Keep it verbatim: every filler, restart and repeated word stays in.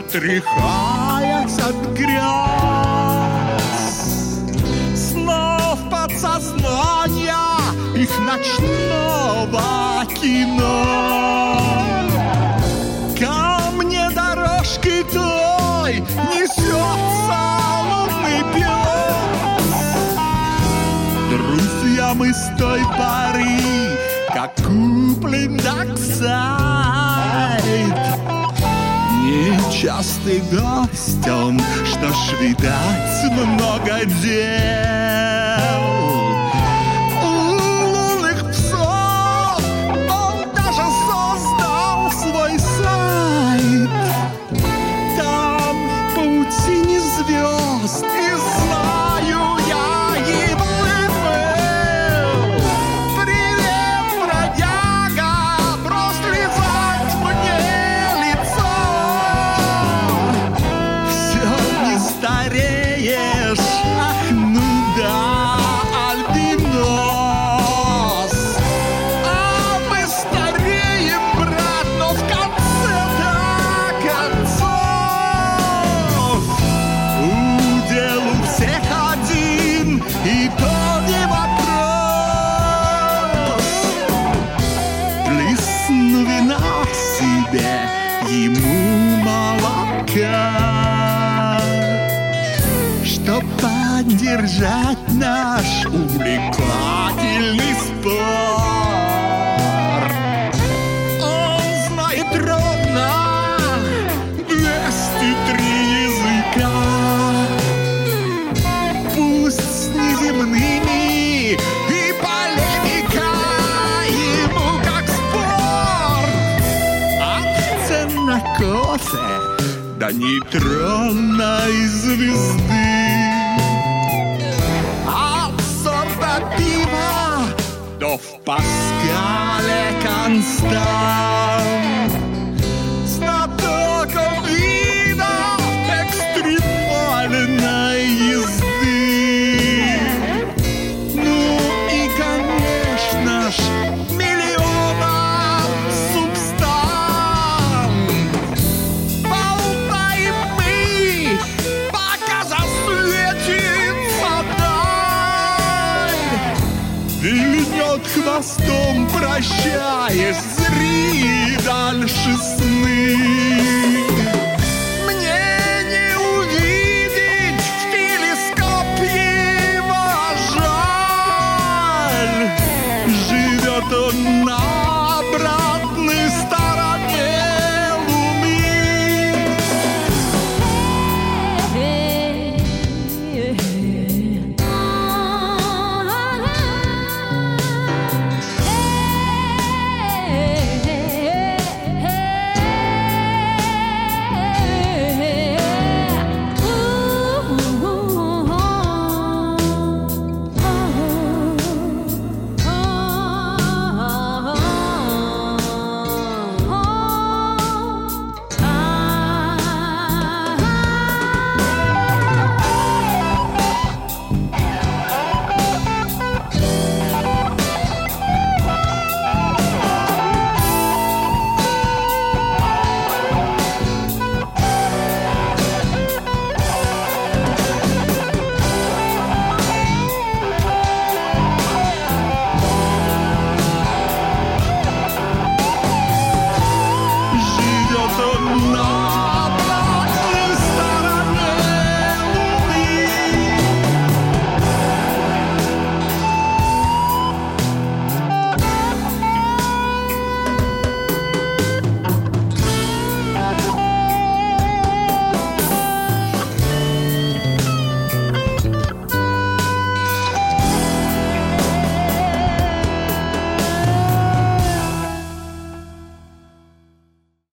отряхаясь от гряз, снов подсознания их ночного кино. Ко мне дорожкой той несется лунный пес. Друзья, мы с той поры, как куплен доксайд. Нечастый гость он, что ж, видать, много дел. У лунных псов он даже создал свой сайт. Там в паутине звезд, и знаю я его был. Привет, бродяга, брось лизать мне лицо. Все не стареешь, ах, ну да, альбинос. А мы стареем, брат, но в конце-то концов удел у всех один, и то не вопрос. Плесну вина себе, ему молока, чтоб поддержать наш увлекательный спор. Он знает ровно двести три языка, пусть с неземными, и полемика ему как спорт. От цен на кофе до нейтронной звезды, от сорта пива до в Паскале констант. Знатоком видов экстремальной езды. Ну и, конечно ж, миллионов субстант. Болтаем мы, пока засветится даль. Вильнет хвостом, прощаясь, зри дальше сны.